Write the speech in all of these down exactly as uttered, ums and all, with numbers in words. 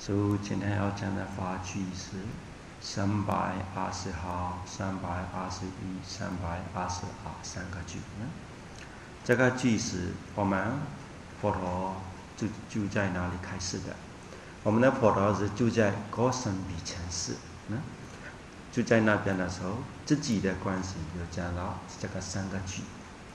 所以今天要讲的法句是三百二十号、三百二十一、三百二十二三个句。这个句是我们佛陀就就在哪里开始的？我们的佛陀是住在高僧比城市，嗯，就在那边的时候，自己的关系有讲到这个三个句。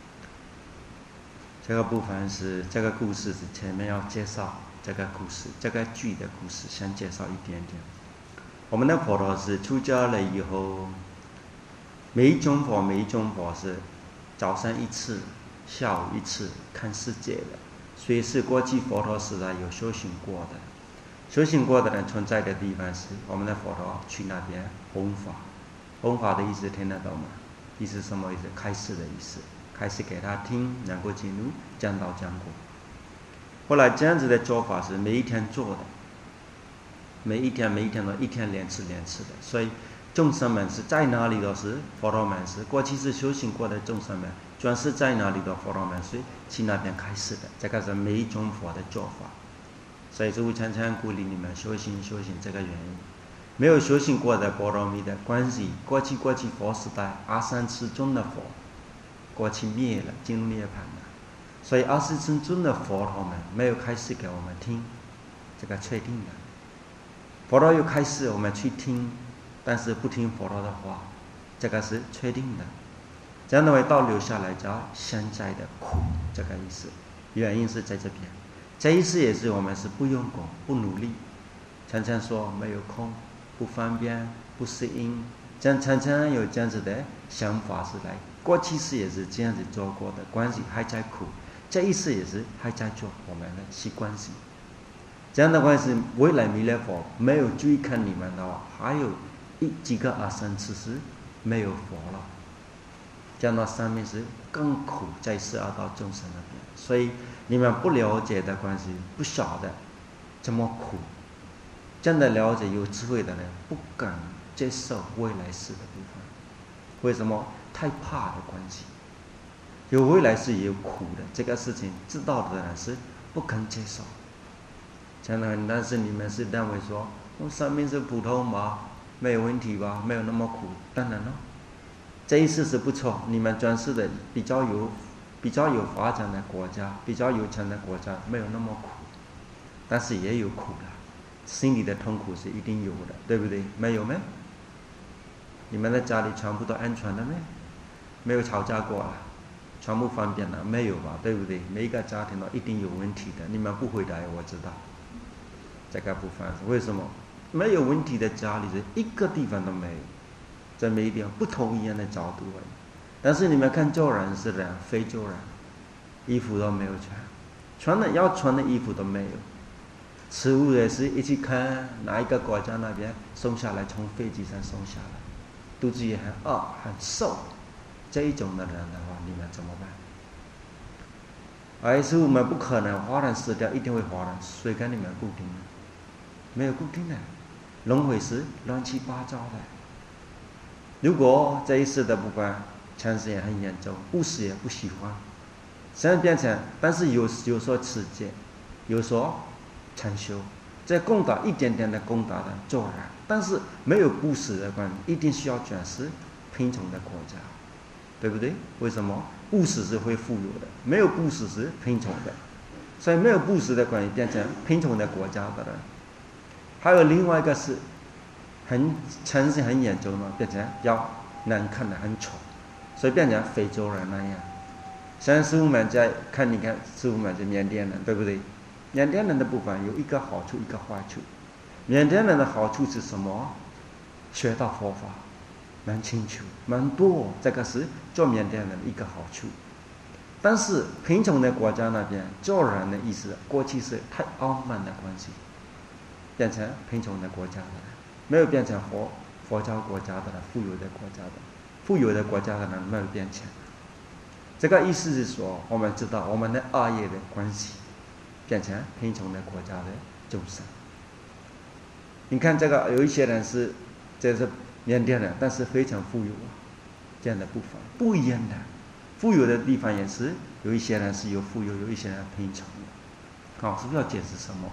这个部分是这个故事是前面要介绍这个故事，这个句的故事先介绍一点点。我们的佛陀是出家了以后，每一种佛每一种佛是早上一次，下午一次看世界的，所以是过去佛陀时代有修行过的。修行过的人存在的地方是我们的佛陀去那边弘法。弘法的意思听得懂吗？意思什么意思？开示的意思，开始给他听，能够进入讲道讲果。后来这样子的做法是每一天做的，每一天每一天都一天两次两次的，所以众生们是在哪里都是佛陀们是过去是修行过的众生们，专是在哪里的佛陀们是去那边开始的，这个是每一种佛的做法。所以就常常鼓励你们修行修行这个原因。没有修行过的波罗蜜的关系，过去过去佛时代二三次尊的佛过去灭了，进入涅槃了，所以二十次尊的佛陀们没有开始给我们听，这个确定的。佛陀有开始我们去听，但是不听佛陀的话，这个是确定的。这样的会倒留下来叫现在的苦，这个意思。原因是在这边，这意思也是我们是不用功不努力，常常说没有空，不方便，不适应，这样常常有这样子的想法是来。过去是也是这样子做过的，关系还在苦，这一次也是还在做我们的习关系。这样的关系，未来弥勒佛没有注意看你们的话，还有一几个阿僧祇是没有佛了。这样到上面是更苦，在十二道众生那边，所以你们不了解的关系，不晓得这么苦。真的了解有智慧的人不敢接受未来世的部分，为什么？太怕的关系。有未来世也有苦的，这个事情知道的人是不肯接受。真的，但是你们是认为说，我上面是普通吧，没有问题吧，没有那么苦。当然了，这一次是不错，你们专是的比较有比较有发展的国家，比较有钱的国家没有那么苦，但是也有苦的。心里的痛苦是一定有的，对不对？没有吗？你们的家里全部都安全了吗？没有吵架过了，全部方便了，没有吧？对不对？每一个家庭都一定有问题的，你们不回答我知道。这个部分为什么？没有问题的家里是一个地方都没有，这每一点不同一样的角度而已。但是你们看旧人是这样，非洲人衣服都没有穿，穿的要穿的衣服都没有。食物也是一起看哪一个国家那边送下来，从飞机上送下来，肚子也很饿很瘦，这一种的人的话，你们怎么办？而是我们不可能华人死掉一定会华人，谁跟你们固定的？没有固定的，轮回是乱七八糟的。如果这一次的不管强势也很严重，务实也不喜欢，现在变成，但是有有所持戒，有所禅修，在攻打一点点的攻打的做人，但是没有布施的关系，一定需要转世贫穷的国家，对不对？为什么？布施是会富有的，没有布施是贫穷的，所以没有布施的关系变成贫穷的国家的人。还有另外一个是很城市很严重的，变成要难看的很丑，所以变成非洲人那样。像师父们在看，你看师父们是缅甸人，对不对？缅甸人的部分有一个好处，一个坏处。缅甸人的好处是什么？学到佛法，蛮清楚，蛮多，这个是做缅甸人的一个好处。但是贫穷的国家那边做人的意思，过去是太傲慢的关系，变成贫穷的国家的人，没有变成佛佛教国家的人，富有的国家的，富有的国家的人没有变成。这个意思是说，我们知道我们的恶业的关系。变成贫穷的国家的众生。你看这个，有一些人是，这是缅甸人，但是非常富有，这样的部分不一样的。富有的地方也是有一些人是有富有，有一些人贫穷的。好，是不是要解释什么？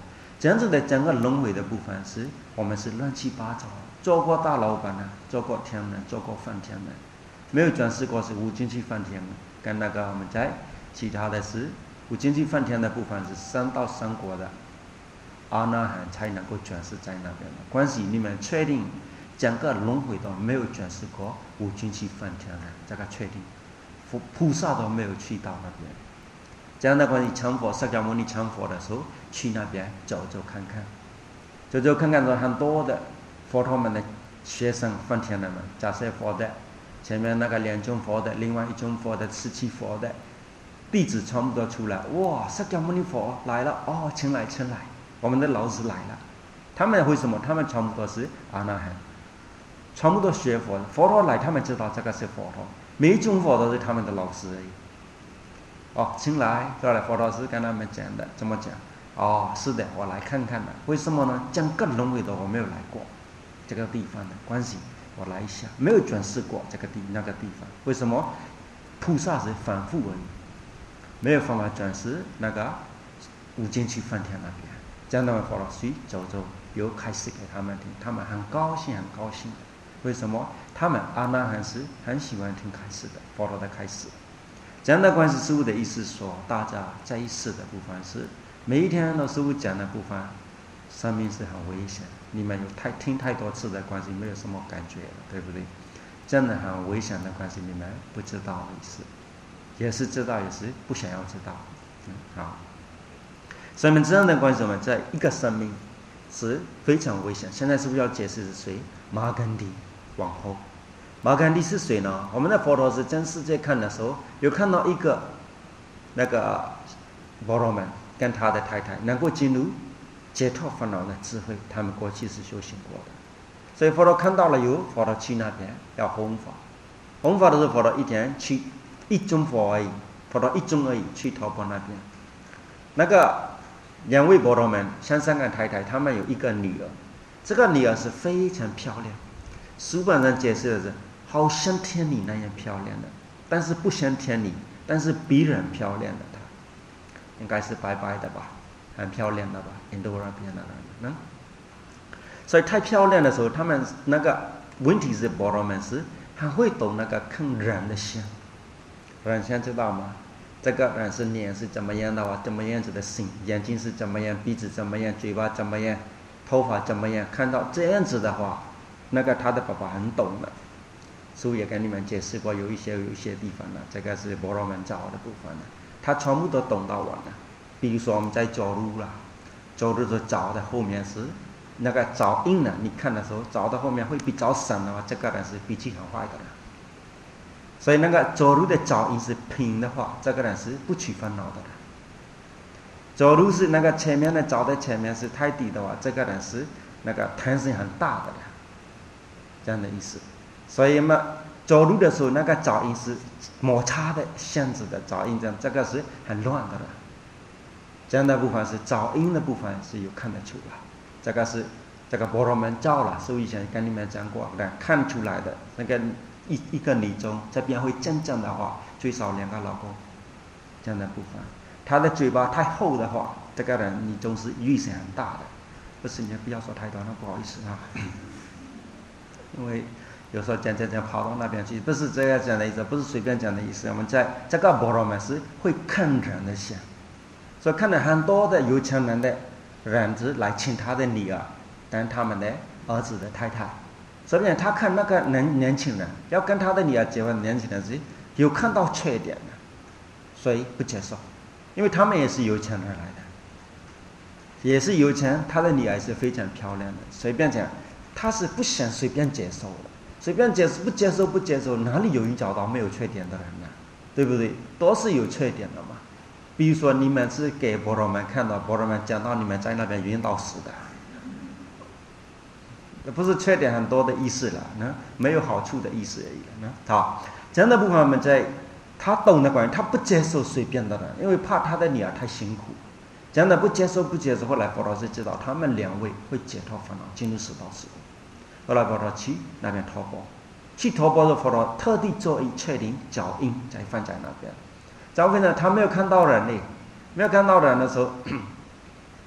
这样子的整个轮回的部分是我们是乱七八糟，做过大老板呢，做过天人，做过梵天人，没有转世过是无尽去梵天人，跟那个我们在其他的是无尽去梵天的部分是三到三国的阿那含才能够转世在那边的关系，你们确定整个轮回都没有转世过无尽去梵天人，这个确定，菩萨都没有去到那边。这样的关系，成佛释迦牟尼成佛的时候，去那边走走看看，走走看看，有很多的佛陀们的学生梵天人们，假设佛的前面那个两种佛的，另外一种佛的十七佛的弟子全部都出来，哇，释迦牟尼佛来了，哦，请来请来，我们的老师来了。他们为什么？他们全部都是阿那含，全部都学佛的。佛陀来，他们知道这个是佛陀，每一种佛都是他们的老师而已。哦，请来，后来佛陀是跟他们讲的，怎么讲？哦，是的，我来看看的。为什么呢？整个轮回的我没有来过这个地方的关系，我来一下，没有转世过这个地那个地方。为什么？菩萨是反复而已，没有办法转世那个无尽去梵天那边。这样的佛陀去走走，又开始给他们听，他们很高兴，很高兴。为什么？他们阿那含是很喜欢听开示的，佛陀的开示。这样的关系，师父的意思说，大家在意识的部分是每一天都师父讲的部分，生命是很危险。你们有太听太多次的关系，没有什么感觉了，对不对？真的很危险的关系，你们不知道意思，也是知道，也是不想要知道。嗯，好。所以我们这样的关系，我们在一个生命是非常危险。现在是不是要解释是谁？马根迪往后。马干地是谁呢？我们的佛陀是真世界看的时候，有看到一个那个婆罗门跟他的太太能够进入解脱烦恼的智慧，他们过去是修行过的。所以佛陀看到了有佛陀去那边要弘法，弘法的时候佛陀一天去一尊佛而已，佛陀一尊而已去陀婆那边。那个两位婆罗门先生跟太太，他们有一个女儿，这个女儿是非常漂亮，书本上解释的是好像天女那样漂亮的，但是不像天女，但是比人漂亮的她，应该是白白的吧，很漂亮的吧，印度那边的人。嗯，所以太漂亮的时候，他们那个问题是婆罗门是很会懂那个看人的相，人相知道吗？这个人是脸是怎么样的话，怎么样子的形，眼睛是怎么样，鼻子怎么样，嘴巴怎么样，头发怎么样，看到这样子的话，那个他的爸爸很懂的。所以也跟你们解释过，有一些有一些地方呢，这个是婆罗门找的部分呢，他全部都懂到完了。比如说我们在走路啦，走路的找的后面是那个找印呢，你看的时候找的后面会比较深的话，这个人是脾气很坏的人。所以那个走路的找印是平的话，这个人是不起烦恼的人。走路是那个前面的找的前面是太低的话，这个人是那个弹性很大的人，这样的意思。所以嘛，走路的时候那个脚印是摩擦的线子的脚印，这样这个是很乱的了。这样的部分是脚印的部分是有看得出来，这个是这个婆罗门教了，所以以前跟你们讲过的，看出来的那个一一个女中这边会真正的话，最少两个老公，这样的部分，他的嘴巴太厚的话，这个人女中是危险很大的。不是，你不要说太多，那不好意思啊，因为。有时候讲讲讲跑到那边去，不是这样讲的意思，不是随便讲的意思。我们在这个婆罗门是会看人的相，所以看了很多的有钱人的人子来请他的女儿当他们的儿子的太太，所以他看那个年年轻人要跟他的女儿结婚，年轻人是有看到缺点的，所以不接受，因为他们也是有钱人来的，也是有钱，他的女儿是非常漂亮的，随便讲，他是不想随便接受的。随便接受不接受不接受，哪里有人找到没有缺点的人呢？对不对？都是有缺点的嘛。比如说你们是给婆罗门看到，婆罗门讲到你们在那边晕到死的，不是缺点很多的意思了，呢，没有好处的意思而已了。呢，好，这样的部分我们在他懂的关系，他不接受随便的人，因为怕他的女儿太辛苦。这样的不接受不接受，后来佛陀是知道他们两位会解脱烦恼，进入十道世界。后来佛陀去那边托钵，去托钵的佛陀特地做一确定脚印，再放在那边。脚印呢，他没有看到人呢，没有看到人的时候，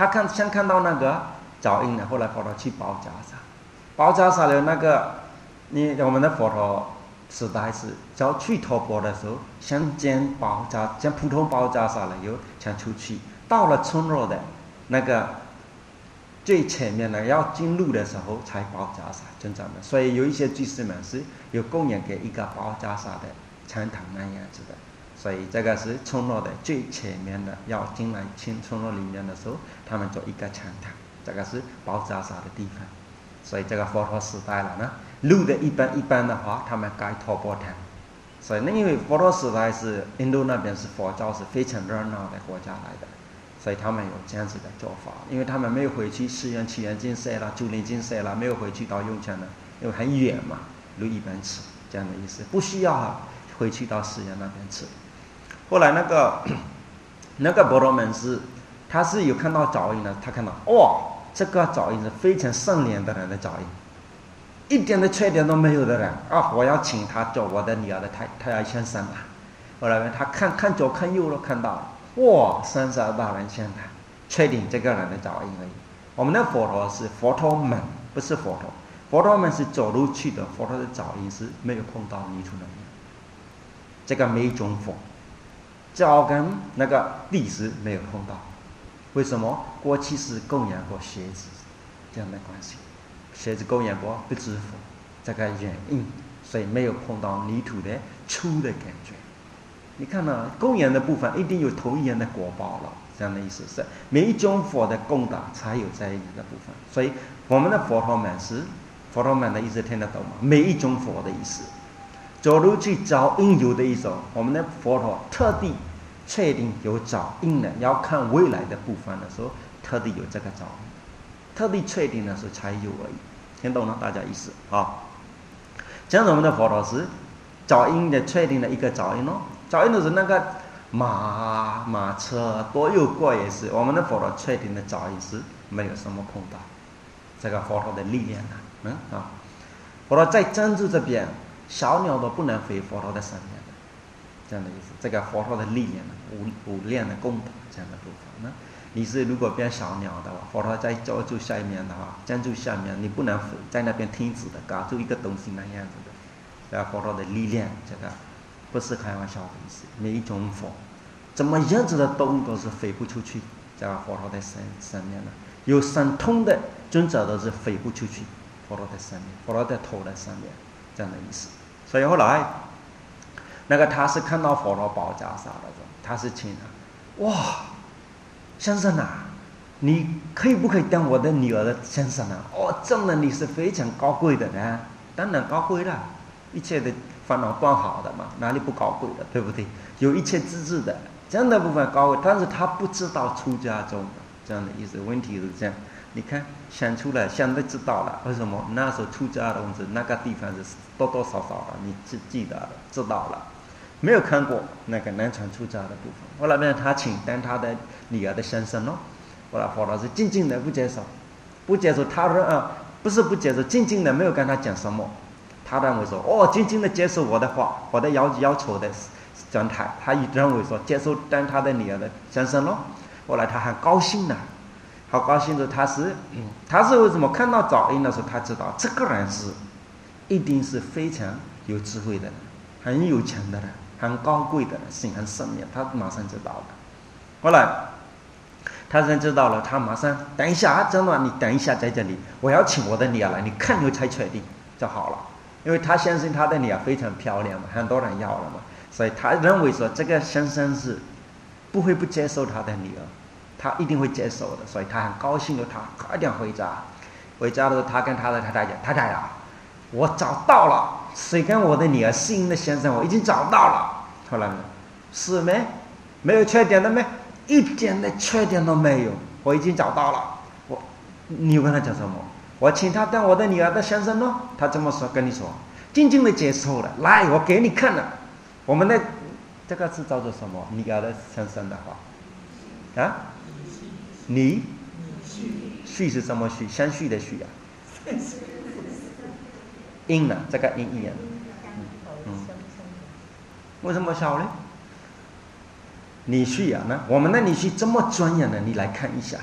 他看先看到那个脚印呢，后来佛陀去包扎萨，包扎萨的那个，你我们的佛陀时代是，只要去托钵的时候，先先包扎，先普通包扎萨了，又先出去，到了村落的那个最前面呢，要进入的时候才包扎萨，真正的。所以有一些居士们是有供养给一个包扎萨的禅堂那样子的。所以这个是村落的最前面的，要进来进村落里面的时候，他们做一个禅堂，这个是包扎萨的地方。所以这个佛陀时代了呢，路的一般一般的话，他们盖托钵堂。所以那因为佛陀时代是印度那边是佛教是非常热闹的国家来的，所以他们有这样子的做法。因为他们没有回去寺院、祇园精舍啦、竹林精舍啦，没有回去到雍泉了，因为很远嘛，路一般吃这样的意思，不需要啊回去到寺院那边吃。后来那个那个婆罗门是，他是有看到脚印的，他看到哇，这个脚印是非常圣廉的人的脚印，一点的缺点都没有的人啊！我要请他做我的女儿的太太儿先生了。后来他看看左看右都看到了，哇，三十二大人现在确定这个人的脚印而已。我们的佛陀是佛陀门，不是佛陀，佛陀门是走路去的，佛陀的脚印是没有碰到泥土的。这个每种佛。脚跟那个地是没有碰到，为什么？过去是供养过鞋子这样的关系，鞋子供养过不知佛这个原因，所以没有碰到泥土的粗的感觉。你看呢、啊，供养的部分一定有同一样的果报了，这样的意思是每一种佛的供达才有这一个部分。所以我们的佛陀们是佛陀们的意思听得懂吗？每一种佛的意思。走路去找因有的一种，我们的佛陀特地确定有找因的，要看未来的部分的时候，特地有这个找因，特地确定的时候才有而已，听懂了大家意思啊？这样我们的佛陀是找因的确定的一个找因哦，找因的是那个马马车多有过也是，我们的佛陀确定的找因是没有什么碰到，这个佛陀的力量啊，嗯啊，佛陀在珍珠这边。小鸟都不能飞佛陀的上面的，这样的意思。这个佛陀的力量，无无量的功德这样的部分呢。你是如果变小鸟的话，佛陀在珍珠下面的话，珍珠下面你不能飞，在那边停止的，嘎住一个东西那样子的。这个佛陀的力量，这个不是开玩笑的意思。每一种佛，怎么样子的动物都是飞不出去，这个佛陀的身上面呢，有神通的尊者都是飞不出去，佛陀的上面，佛陀的头的上面，这样的意思。所以后来，那个他是看到佛陀包扎萨的，他是请他，哇，先生啊，你可以不可以当我的女儿的先生啊？哦，真的你是非常高贵的人，当然高贵了，一切的烦恼断好的嘛，哪里不高贵的，对不对？有一切资质的，这样的部分高贵，但是他不知道出家中的这样的意思，问题是这样。你看想出来，现在知道了，为什么那时候出家的文字那个地方是多多少少的，你记记得了，知道了，没有看过那个南传出家的部分。后来呢，他请当他的女儿的先生咯，后来佛陀是静静的不接受，不接受他说啊，不是不接受，静静的没有跟他讲什么，他认为说哦，静静的接受我的话，我的要要求的状态，他认为说接受当他的女儿的先生咯。后来他很高兴呢。好高兴的，他是，嗯，他是为什么看到脚印的时候，他知道这个人是，一定是非常有智慧的人，很有钱的人，很高贵的人，心很圣明，他马上知道了。后来，他真知道了，他马上等一下，真的，你等一下在这里，我要请我的女儿来，你看你才确定就好了，因为他相信他的女儿非常漂亮嘛，很多人要了嘛，所以他认为说这个先生是不会不接受他的女儿。他一定会接受的，所以他很高兴的，他快点回家。回家的时候，他跟他的太太讲：“太太啊，我找到了，谁跟我的女儿姓的先生，我已经找到了。”后来呢，是没？没有缺点的没？一点的缺点都没有，我已经找到了。我，你有跟他讲什么？我请他当我的女儿的先生咯。他这么说跟你说，静静的接受了。来，我给你看了，我们的这个是叫做什么？女儿的先生的话，啊？你序是什么序？相续的序啊，因呢？这个因一样，嗯嗯，为什么笑呢？你序啊，那我们的你序这么专业的，你来看一下，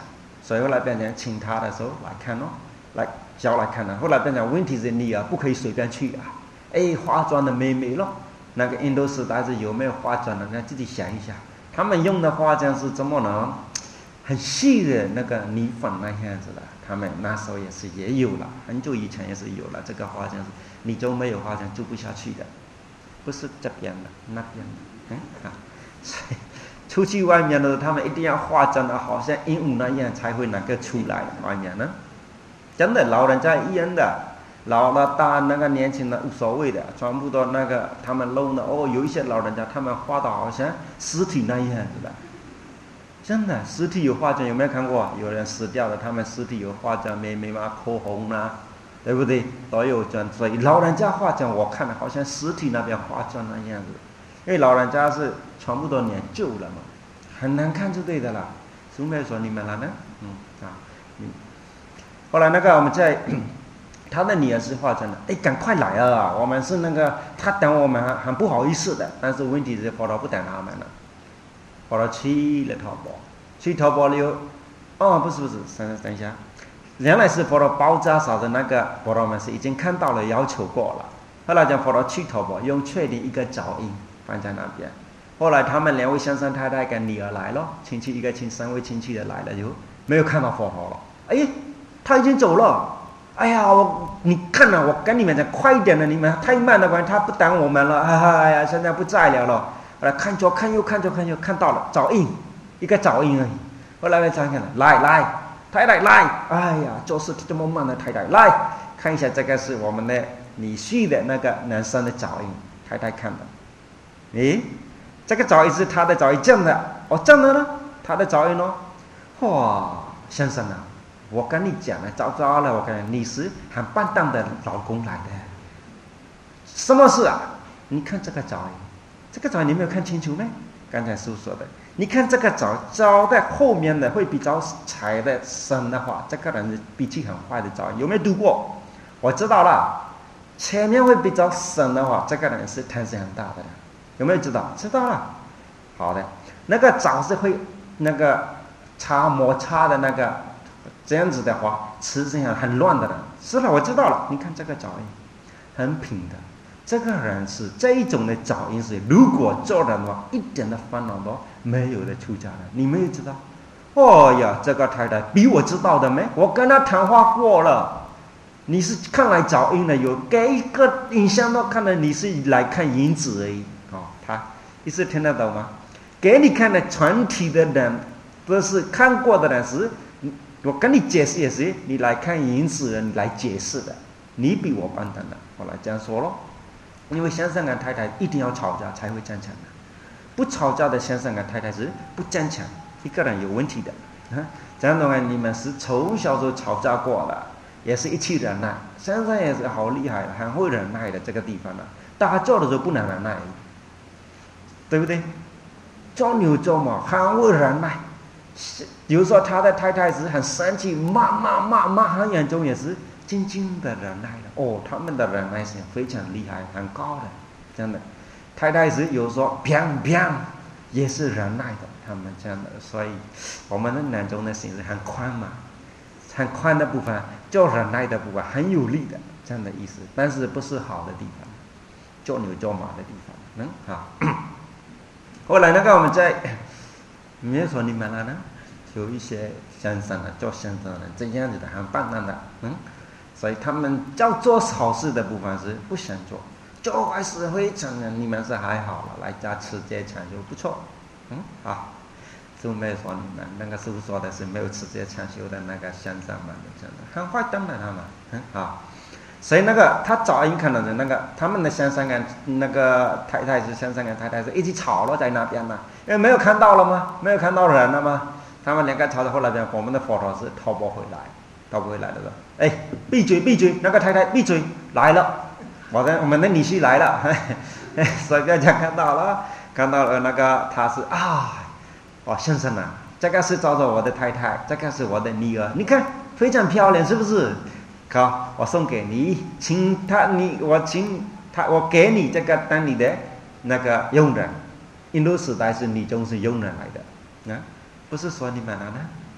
所以后来变成请他的时候来看咯，来教来看了。后来变成问题是你啊，不可以随便去啊。哎，化妆的妹妹咯，那个印度时代是有没有化妆的？那自己想一下，他们用的化妆是怎么呢？很细的那个泥粉那样子的，他们那时候也是也有了，很久以前也是有了这个化妆，你就没有化妆做不下去的，不是这边的那边的，嗯啊，所以出去外面的他们一定要化妆的，好像鹦鹉那样才会能够出来外面呢。真的老人家一样的，老了大那个年轻的无所谓的，全部都那个他们弄的哦，有一些老人家他们画的好像尸体那样子的。真的，尸体有化妆有没有看过？有人死掉了，他们尸体有化妆，眉眉毛、口红啊，对不对？都有妆。所以老人家化妆，我看了好像尸体那边化妆那样子，因为老人家是全部都年旧了嘛，很难看就对的啦。苏妹说你们了呢？嗯啊，嗯。后来那个我们在他的女儿是化妆的，哎，赶快来啊！我们是那个他等我们很很不好意思的，但是问题是佛陀不等他们了。跑到去了淘宝，去淘宝了以后，哦，不是不是，等等一下，原来是跑到爆炸少的那个，跑到我们是已经看到了，要求过了。后来就跑到去淘宝，用确定一个脚印放在那边。后来他们两位先生太太跟女儿来了，亲戚一个亲三位亲戚的来了以后，没有看到佛陀了。哎，他已经走了。哎呀，我你看了、啊，我跟你们讲，快一点了，你们太慢了，关他不等我们了。哎呀，现在不在了了。后来看左看右看左看右看到了脚印，一个脚印而已。后来来看看，来来太太来，哎呀，做事这么慢的太太来看一下，这个是我们的女婿的那个男生的脚印。太太看了，诶，这个脚印是他的脚印，这样的，哦，这样的呢，他的脚印哦，哇，先生啊，我跟你讲了，早早了，我跟你，你是很笨蛋的老公来的，什么事啊？你看这个脚印。这个脚你没有看清楚吗？刚才师父说的，你看这个脚脚在后面的会比较踩的深的话，这个人是脾气很坏的脚，有没有读过？我知道了，前面会比较深的话，这个人是贪心很大的，有没有知道？知道了。好的，那个脚是会那个擦摩擦的那个，这样子的话，磁性很乱的人。是了，我知道了。你看这个脚印，很平的。这个人是这一种的脚印是，如果做人的话，一点的烦恼都没有的出家人，你没有知道？哦呀，这个太太比我知道的没？我跟他谈话过了。你是看来脚印的，有给一个印象都看了，你是来看银子而已。哦，他意思听得懂吗？给你看的全体的人都是看过的人是，我跟你解释也是，你来看银子人来解释的，你比我笨蛋的。我来这样说咯。因为先生跟太太一定要吵架才会坚强的，不吵架的先生跟太太是不坚强，一个人有问题的。啊，这样的话，你们是从小就吵架过了，也是一起忍耐。先生也是好厉害的，很会忍耐的这个地方了。大家做的时候不能忍耐，对不对？做牛做马很会忍耐。比如说他的太太是很生气，骂骂骂骂，很严重也是。静静的忍耐了哦，他们的忍耐性非常厉害，很高的，真的。太太是有时候砰砰也是忍耐的，他们这样的，所以我们的男中的心是很宽嘛，很宽的部分，做忍耐的部分很有力的，这样的意思。但是不是好的地方，做牛做马的地方，嗯好。后来那个我们在没有说你们了呢，有一些先生的做先生的这样子的很棒的，嗯。所以他们要做好事的部分是不想做，做坏事非常的，你们是还好了，来家持戒禅修不错，嗯好，师父没有说你们，那个师父说的是没有持戒禅修的那个先生们的，真的很坏蛋的他们，嗯好，所以那个他早已看到的那个他们的先生跟那个太太是先生跟太太是一起吵了在那边嘛，因为没有看到了吗？没有看到人了吗？他们两个吵到后来边，我们的佛陀是逃不回来。逃不回来了的，哎，闭嘴闭嘴，那个太太闭嘴来了，我的我们的女婿来了，所以大家看到了，看到了那个他是啊，哦先生啊，这个是找着我的太太，这个是我的女儿，你看非常漂亮是不是？好，我送给你，请他你我请他我给你这个当你的那个佣人，印度时代是女中是佣人来的，啊，不是说你们了呢。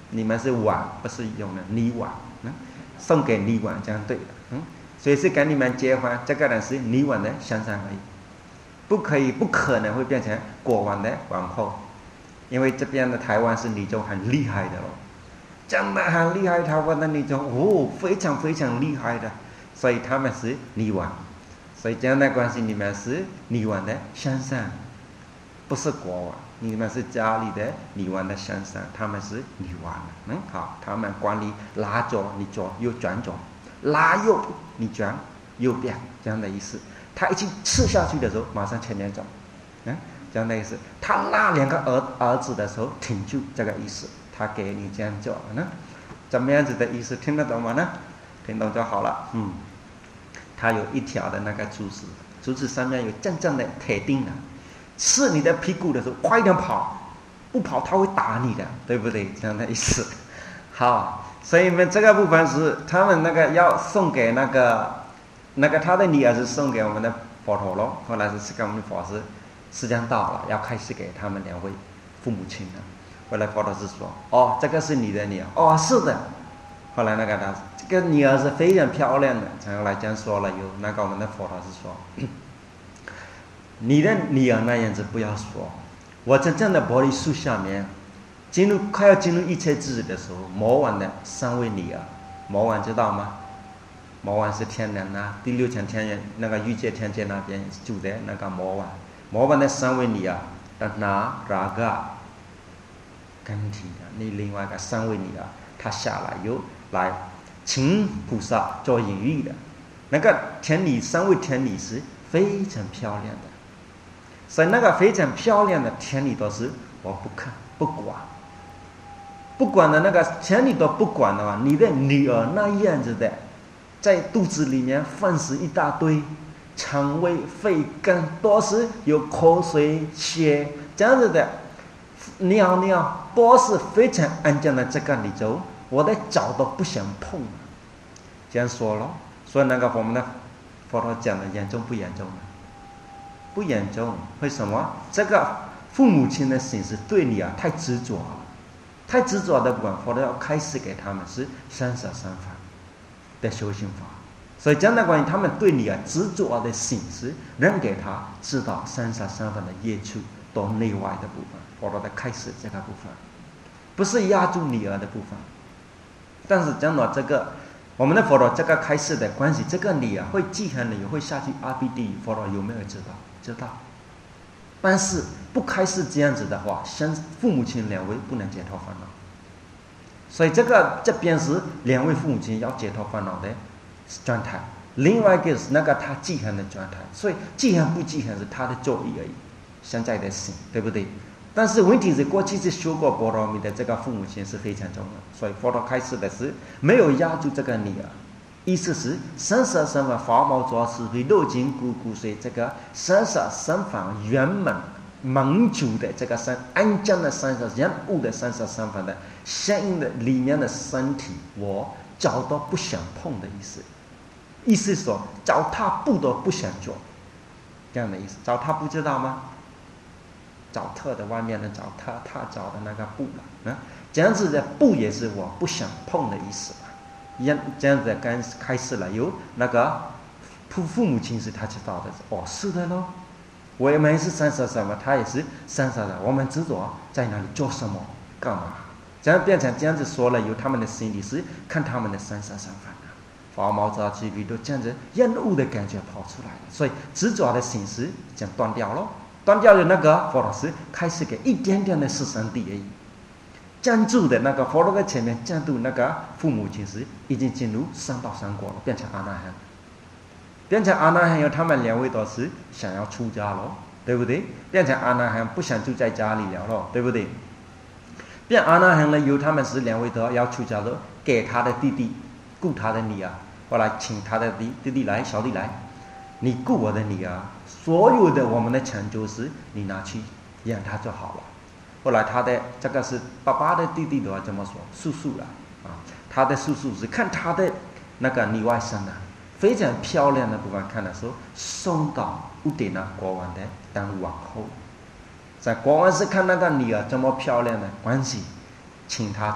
你们是碗，不是用的泥碗，嗯，送给泥碗这样对的，嗯，所以是跟你们结婚，这个人是泥碗的先生而已，不可以，不可能会变成国王的王后，因为这边的台湾是女中很厉害的哦，真的很厉害，台湾的女中哦，非常非常厉害的，所以他们是泥碗，所以这样的关系，你们是泥碗的先生，不是国王。你们是家里的泥碗的先生，他们是泥碗的，嗯，好，他们管理拉左你左右转左，拉右你转右边，这样的意思。他一经吃下去的时候，马上前面走，嗯，这样的意思。他拉两个儿儿子的时候，挺住，这个意思。他给你这样做了呢，怎么样子的意思？听得懂吗呢？听懂就好了，嗯。他有一条的那个竹子，竹子上面有真正的铁钉的。刺你的屁股的时候，快一点跑，不跑他会打你的，对不对？这样的意思。好，所以们这个部分是他们那个要送给那个那个他的女儿是送给我们的佛陀咯，后来是释迦牟尼佛是时间到了，要开始给他们两位父母亲了。后来佛陀是说：“哦，这个是你的女儿。”哦，是的。后来那个他这个女儿是非常漂亮的，然后来这样说了，有那个我们的佛陀是说。你的女儿那样子不要说，我真正的玻璃树下面，进入快要进入一切智的时候，魔王的三位女儿，魔王知道吗？魔王是天人啊，第六层天人那个欲界天界那边住的那个魔王，魔王的三位女儿，那拉嘎，跟提的那另外一个三位女儿，她下来又来请菩萨做隐喻的，那个天女三位天女是非常漂亮的。所以那个非常漂亮的天女都是我不看不管，不管的那个天女都不管的话，你的女儿那样子的，在肚子里面饭食一大堆，肠胃肺根都是有口水血这样子的，尿尿都是非常安静的，这个你就我的脚都不想碰，这样说咯。所以那个我们的佛陀讲的严重不严重呢？不严重，为什么？这个父母亲的心是对你啊太执着了，太执着的不管，佛陀要开始给他们是三舍三法的修行法，所以这样的关系，他们对你啊执着的心是能给他知道三舍三法的业处到内外的部分，佛陀的开始这个部分，不是压住女儿的部分，但是讲到这个。我们的佛陀这个开示的关系，这个你啊会记恨你会下去阿鼻地狱，佛陀有没有知道？知道。但是不开示这样子的话，生父母亲两位不能解脱烦恼，所以这个这边是两位父母亲要解脱烦恼的状态，另外一个是那个他记恨的状态，所以记恨不记恨是他的作意而已，现在的心，对不对？但是问题是过去是修过波罗蜜的这个父母亲是非常重要，所以佛陀开始的是没有压住这个女儿，意思是三舍三法法毛作是会肉筋骨骨髓这个三舍三法圆满满足的这个三安静的三舍人物的三舍三法的相应的里面的身体，我脚都不想碰的意思，意思是说脚踏步都不想做，这样的意思。脚踏步知道吗？脚踏的外面的脚踏踏脚的那个步了，啊，这样子的步也是我不想碰的意思了。这样子刚开始了，有那个父父母亲是他知道的，哦，是的咯，我们是三舍什么，他也是三舍的，我们执着在哪里做什么干嘛，这样变成这样子说了，有他们的心里是看他们的三舍三法的，发毛躁气皮都这样子厌恶的感觉跑出来了，所以执着的心是这样断掉咯。断掉的那个佛陀是开始给一点点的四圣谛而已，站住的那个佛陀在前面站住那个父母亲是已经进入三道三果了，变成阿那含，变成阿那含，有他们两位都是想要出家咯，对不对？变成阿那含不想住在家里了咯，对不对？变阿那含了，有他们是两位都要出家了，给他的弟弟顾他的女儿，后来请他的弟弟弟来小弟来，你顾我的女儿。所有的我们的成就是你拿去养他就好了。后来他的这个是爸爸的弟弟的话怎么说？叔叔了啊，他的叔叔是看他的那个女外甥啊，非常漂亮的部分，看的时候送到乌迪那国王的当王后。在国王是看那个女儿这么漂亮的关系，请他做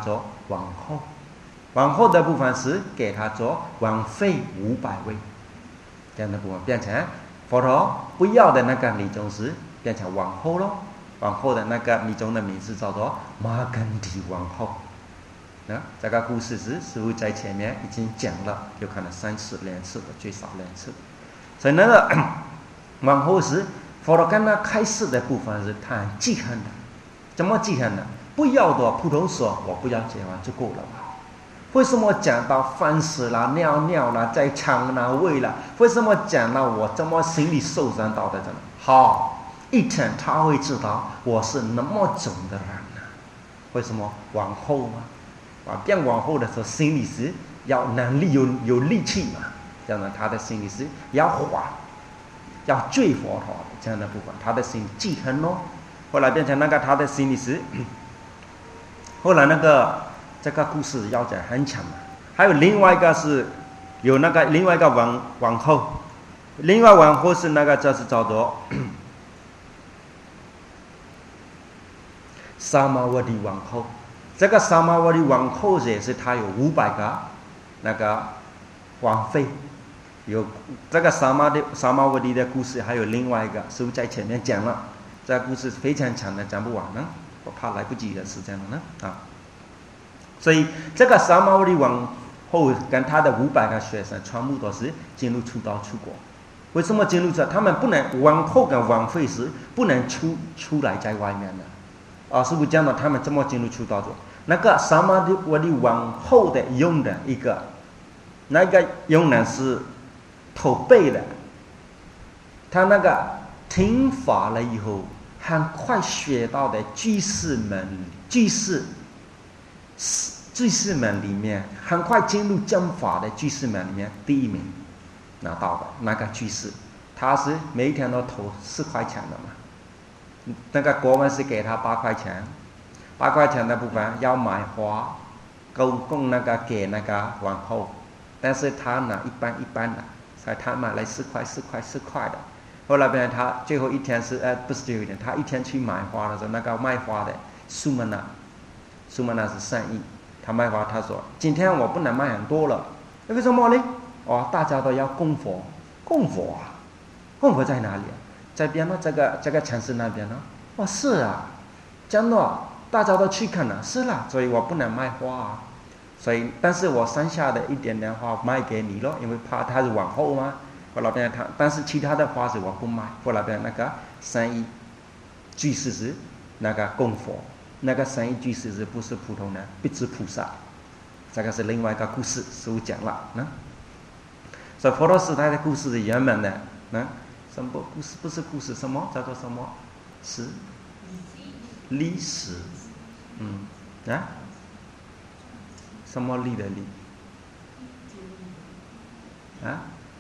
王后，王后的部分是给他做王妃五百位，这样的部分变成佛陀不要的那个女宗师变成王后咯。王后的那个女宗的名字叫做玛根提王后。那这个故事是师父在前面已经讲了，有可能三次两次的，最少两次。所以那个王后是佛陀跟他开示的部分是他很记恨的，怎么记恨呢？不要的普通说我不要结婚就够了吧？为什么讲到饭食啦、尿尿啦、在肠啦、胃啦？为什么讲到我这么心里受伤到的这样？好，一天他会知道我是那么种的人呢、啊？为什么王后嘛？啊，变王后的时候，心里是要能力有有力气嘛，这样呢，他的心里是要还，要追佛陀的这样的部分，他的心记恨咯。后来变成那个他的心里是，后来那个这个故事要讲很长嘛。还有另外一个是有那个另外一个王王后，另外王后是那个就是叫做萨玛瓦蒂王后。这个萨玛瓦蒂王后也是她有五百个那个王妃，有这个萨玛的萨玛瓦蒂的故事，还有另外一个师父在前面讲了，这个故事非常长的，讲不完呢，我怕来不及的时间了呢啊。所以这个萨玛瓦蒂王后跟他的五百个学生全部都是进入出道出国。为什么进入这？他们不能王后跟王妃是不能出出来在外面的。啊，师父讲到他们怎么进入出道者，那个萨玛瓦蒂王后的佣人一个，那个佣人是驼背的，他那个听法了以后，很快学到的居士们，居士居士们里面，很快进入正法的居士们里面第一名拿到的那个居士，他是每一天都投四块钱的嘛。那个国王是给他八块钱，八块钱的部分要买花，供供那个给那个王后，但是他拿一般一般的，所以他买了四块四块四块的。后来边他最后一天是呃不是最后一天，他一天去买花的时候，那个卖花的苏曼娜，苏曼娜是善意，他卖花他说今天我不能卖很多了，为什么呢？哦，大家都要供佛，供佛啊，供佛在哪里啊？在边呢，这个这个城市那边呢？哦，是啊，真的，大家都去看了，是啦，所以我不能卖花啊，所以，但是我剩下的一点点花卖给你咯，因为怕他是王后嘛。后来边他，但是其他的花是我不卖。后来边那个生意居士是那个供佛，那个生意居士是不是普通人？必知菩萨，这个是另外一个故事，师父讲了，呢。所以佛陀时代的故事是原本的，呢。什么故事？不是故事，什么叫做什么？是历史，嗯啊，什么历的历？啊？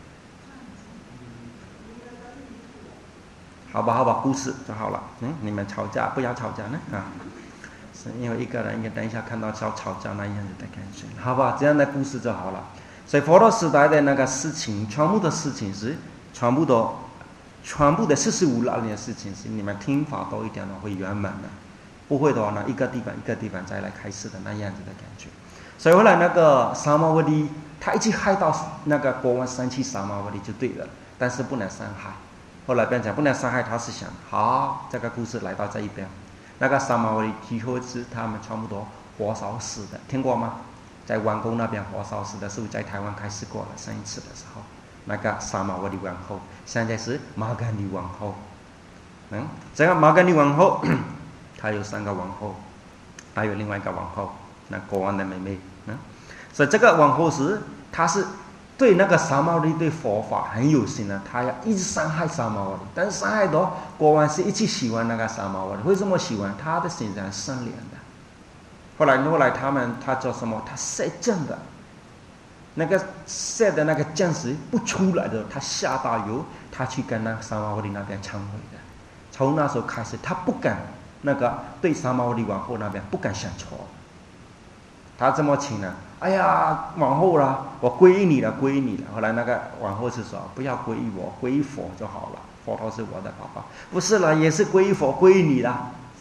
好吧，好吧，故事就好了。嗯，你们吵架不要吵架呢啊，是因为一个人，应该等一下看到要吵架那样子的感觉，好吧？这样的故事就好了。所以佛陀时代的那个事情，全部的事情是全部都。全部的四十五六年的事情是你们听法多一点的会圆满的，不会的话呢，一个地方一个地方再来开始的那样子的感觉。所以后来那个萨玛瓦蒂，他一直害到那个国王生气，萨玛瓦蒂就对了，但是不能伤害。后来变成不能伤害，他是想好这个故事来到这一边，那个萨玛瓦蒂提后是他们全部都火烧死的，听过吗？在王宫那边火烧死的，是不是在台湾开始过了上一次的时候？那个萨玛瓦蒂王后，现在是玛甘尼王后。嗯，这个玛甘尼王后，她有三个王后，还有另外一个王后，那国王的妹妹。嗯，所以这个王后是，她是对那个萨玛瓦蒂对佛法很有心的，她要一直伤害萨玛瓦蒂，但是伤害到国王是一直喜欢那个萨玛瓦蒂。为什么喜欢？他的心是很善良的。后来后来他们他做什么？他摄政的。那个射的那个将士不出来的，他下大油，他去跟那个萨玛瓦蒂那边忏悔的。从那时候开始，他不敢那个对萨玛瓦蒂王后那边不敢想错。他这么请呢？哎呀，王后啦，我皈依你了，皈依你了。后来那个王后是说，不要皈依我，皈依佛就好了，佛陀是我的爸爸。不是了，也是皈依佛，皈依你了。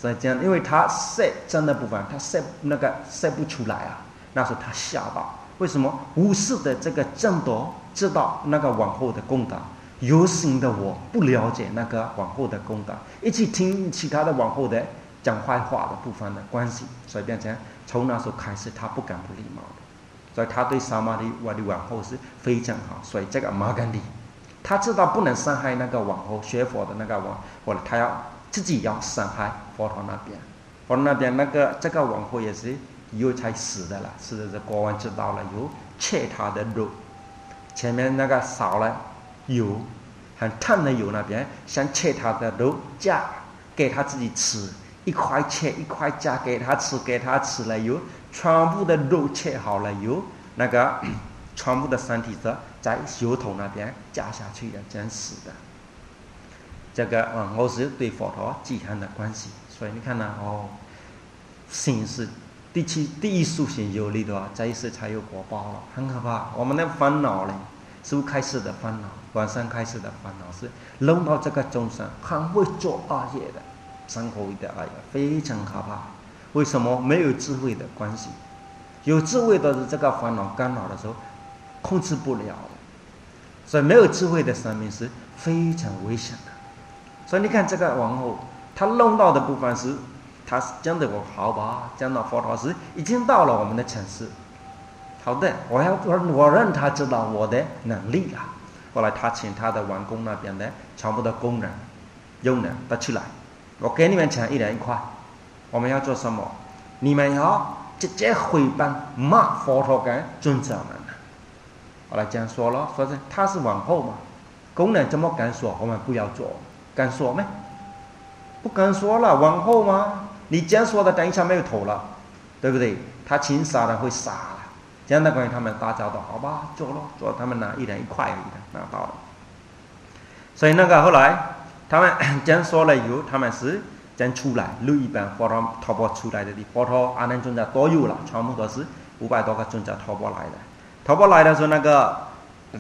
所以这样，因为他射针的部分，他射那个射不出来啊，那时候他吓到。为什么无视的这个争夺知道那个王后的攻打，有心的我不了解那个王后的攻打，一起听其他的王后的讲坏话的部分的关系，所以变成从那时候开始他不敢不礼貌的，所以他对撒玛利亚的王后是非常好。所以这个马干利他知道不能伤害那个王后学佛的那个王，或者他要自己要伤害佛陀那边，佛陀那边那个这个王后也是以后才死的了，死的是国王知道了，有切他的肉，前面那个少了油，很烫的油那边想切他的肉夹给他自己吃，一块切一块夹给他吃，给他吃了油，全部的肉切好了油，那个全部的身体的在油桶那边夹下去的，这样死的。这个王后是对佛陀忌恨的关系，所以你看呢，哦，心是第七第一束心有力的话，这一世才有果报了，很可怕。我们的烦恼呢，是开始的烦恼，晚上开始的烦恼是弄到这个众生很会做恶业的，生活的恶业非常可怕。为什么？没有智慧的关系，有智慧的是这个烦恼干扰的时候控制不了的，所以没有智慧的生命是非常危险的。所以你看这个王后，她弄到的部分是。他讲的我好吧，讲到佛陀时已经到了我们的城市，好的，我要我让他知道我的能力了。后来他请他的王宫那边的全部的工人、佣人都出来，我给你们钱一人一块，我们要做什么？你们要直接回班骂佛陀跟尊者们。后来这样说了，说是他是王后嘛，工人怎么敢说我们不要做？敢说没？不敢说了，王后吗？你这样说的，等一下没有头了，对不对？他请杀人会杀了，这样的关系他们打交道，好吧，做了，做他们拿一人一块而已的拿到了。所以那个后来他们这样说了以后，他们是这样出来，路一般佛陀托钵出来的地，佛陀阿难尊者都有了，全部都是五百多个尊者托钵来的。托钵来的时候，那个、嗯、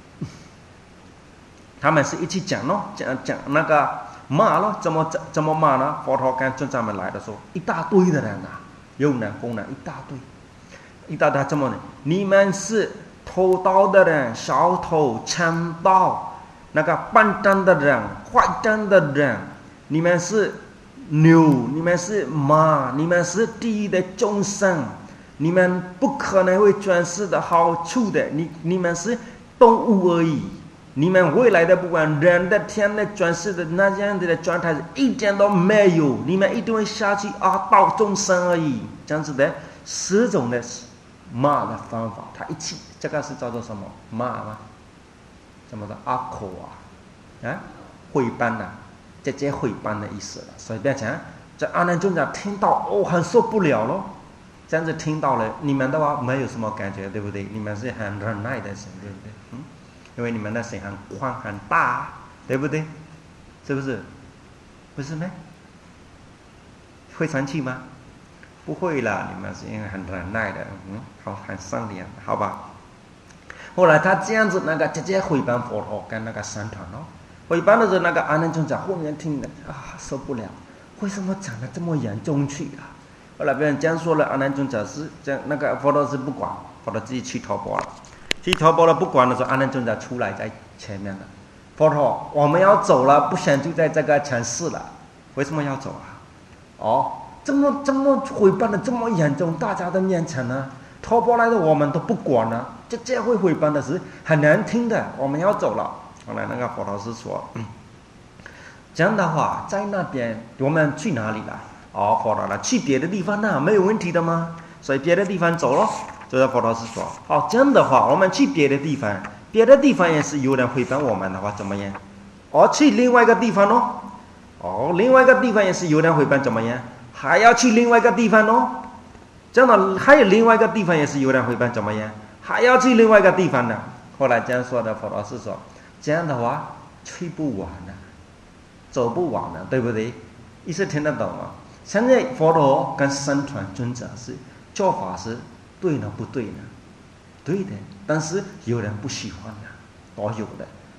他们是一起讲咯，讲讲那个。骂了，怎么怎么骂呢？佛陀跟尊者们来的时候，一大堆的人啊，佣人、工人一大堆，一大堆怎么呢？你们是偷盗的人，小偷、强盗，那个笨蛋的人、坏蛋的人，你们是牛，你们是马，你们是地狱的众生，你们不可能会转世的好处的，你你们是动物而已。你们未来的不管人的天的转世的那样子的状态一点都没有，你们一定会下去啊到众生而已，这样子的十种的骂的方法，他一起这个是叫做什么骂吗？什么的阿口啊啊毁谤啊，直接毁谤的意思了。所以变成这阿难尊者听到哦很受不了咯，这样子听到了，你们的话没有什么感觉，对不对？你们是很忍耐的心，对不对？嗯。因为你们的心很宽很大，对不对？是不是？不是吗？会生气吗？不会啦，你们是因为很忍耐的，嗯，好，很善良，好吧？后来他这样子，那个直接毁谤佛陀跟那个僧团哦，毁谤的时候，那个阿难尊者后面听了啊受不了，为什么讲得这么严重去啊？后来别人这样说了，阿难尊者是这样，那个佛陀是不管，佛陀自己去托钵了。去托钵了不管的时候，阿难尊者出来在前面了。佛陀，我们要走了，不想就在这个城市了，为什么要走啊？哦，这么这么毁谤的这么严重，大家的面前呢，托钵来的我们都不管了，这这会毁谤的是很难听的，我们要走了。后来那个佛陀是说，嗯，这样的话，在那边我们去哪里了？哦，佛陀了，去别的地方呢，没有问题的吗？所以别的地方走了。就是佛陀是说，好，这样的话，我们去别的地方，别的地方也是有人毁谤我们的话，怎么样？哦，去另外一个地方哦，哦，另外一个地方也是有人毁谤，怎么样？还要去另外一个地方哦，这样的还有另外一个地方也是有人毁谤，怎么样？还要去另外一个地方呢？后来这样说的佛陀是说，这样的话去不完了，走不完了，对不对？意思听得懂吗？现在佛陀跟僧团尊者是做法是。对呢不对呢？对的，但是有人不喜欢呢，都有的。